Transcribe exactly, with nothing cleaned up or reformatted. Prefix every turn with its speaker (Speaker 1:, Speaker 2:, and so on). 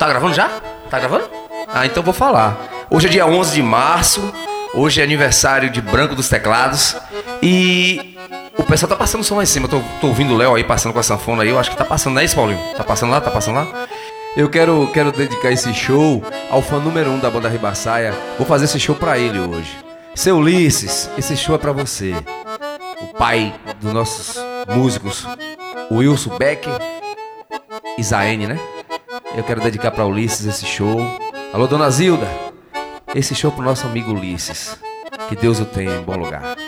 Speaker 1: Tá gravando já? Tá gravando? Ah, então vou falar. Hoje é dia onze de março, hoje é aniversário de Branco dos Teclados e o pessoal tá passando som lá em cima. Eu tô, tô ouvindo o Léo aí passando com a sanfona aí, eu acho que tá passando, não é isso, Paulinho? Tá passando lá? Tá passando lá?
Speaker 2: Eu quero, quero dedicar esse show ao fã número um da banda Ribaçaia. Vou fazer esse show pra ele hoje. Seu Ulisses, esse show é pra você. O pai dos nossos músicos, Wilson Becker e Zaene, né? Eu quero dedicar pra Ulisses esse show. Alô, dona Zilda, esse show pro nosso amigo Ulisses. Que Deus o tenha em bom lugar.